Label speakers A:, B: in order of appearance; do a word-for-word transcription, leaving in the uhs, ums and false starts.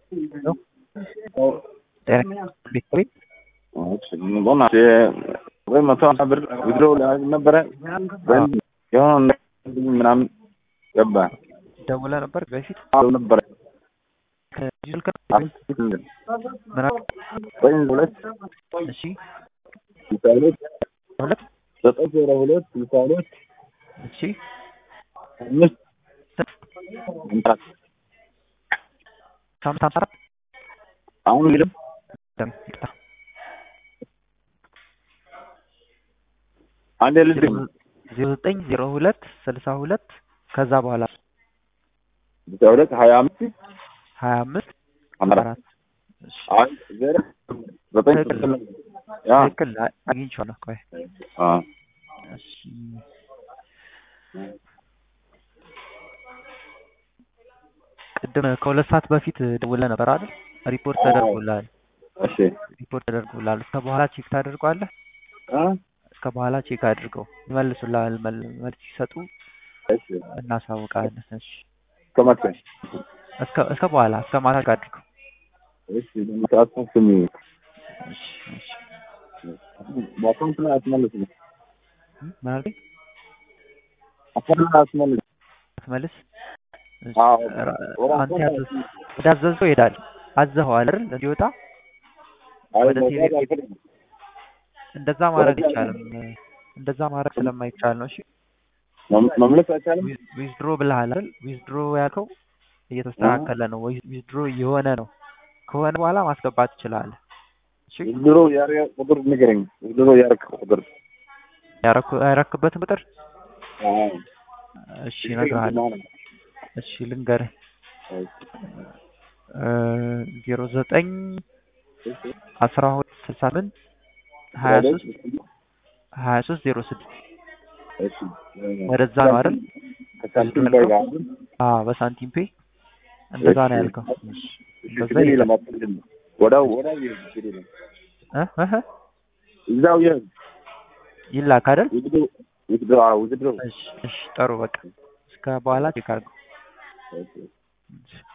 A: Hello? Direct Victory?
B: والله وين ما صار ويدرو نبره وين يوم ምናምን ገባ
A: ደውላ ነበር በፊት
B: አው ነበር
A: ከጅል ከ ምን
B: ወይን ሁለት
A: እሺ
B: ሁለት
A: ሁለት
B: ዘጠኝ ዜሮ ሁለት ስልሳ ሁለት
A: እሺ
B: አምስት እንታት
A: ሳምንት አምሳ አራት
B: አሁን ይልም
A: ደም ይቅጣ
B: አንድ ልጅ
A: ዘጠኝ ዜሮ ሁለት ስልሳ ሁለት ከዛ በኋላ
B: ሁለት ሀያ አምስት
A: ሀያ አምስት አራት
B: አይ ዘረ ዘጠኝ ያ
A: ትክክል አግኝቼዋለሁ። ቆይ
B: አ
A: እሺ ቅድም ከሁለት ሰዓት በፊት ደውለህ ነበር አይደል? ሪፖርት ተደርጎልሃል።
B: እሺ
A: ሪፖርት ተደርጎልሃል። እስከ በኋላ ቼክ ታደርገዋለህ?
B: አ
A: እስከ በኋላ ቼክ አድርገው ይመልሱልሃል። መልስ ሲሰጡ
B: እሺ
A: እናሳውቃለን። እሺ
B: ከመቼ
A: እስከ እስከ በኋላ እስከ ማታ አድርገው።
B: እሺ ለማታውቁ ስሚ
A: እሺ እሺ
B: ባኮን ላይ አትመልስ
A: ማለት
B: አፈላ አትመልስ
A: አትመልስ
B: አዎ
A: አንተ ያዘዝከው ይሄዳል። አዘኸዋል አይደል? እንዲወጣ ወደ ቴሌ እንደዛ ማድረግ ይቻላል። እንደዛ ማድረግ ስለማይቻል ነው። እሺ
B: መምለስ አይቻልም።
A: ዊዝድሮ ብለሃል አይደል? ዊዝድሮ ያልከው እየተስተካከለ ነው። ዊዝድሮ የሆነ ነው ከሆነ በኋላ ማስገባት ትችላለህ። እሺ
B: ዊዝድሮ ያረከ ቁጥር ንገረኝ። ዊዝድሮ ያረከ ቁጥር
A: ያረከ ያረከበትን ቁጥር
B: አዎ
A: እሺ እነግርሃለሁ። እሺ ልንገርህ ዜሮ ዘጠኝ አስራ ሁለት ስልሳ ስምንት ሀያ ሶስት ሀያ ሶስት ዜሮ ስድስት
B: እሺ
A: ወደዛ ነው አይደል?
B: ከሳንቲም ጋር
A: አዎ በሳንቲም ፔ እንደዛ ነው ያልከው። እሺ
B: በዛ ይለማጥልኝ ወዳው ወዳው ይሄድ
A: እ እህ
B: እዛው ይሄድ
A: ይላክ አይደል?
B: ውድድሮ ውድድሮ ውድድሮ
A: እሺ እሺ ጥሩ በቃ እስከ በኋላ ቼክ አድርገው።
B: እሺ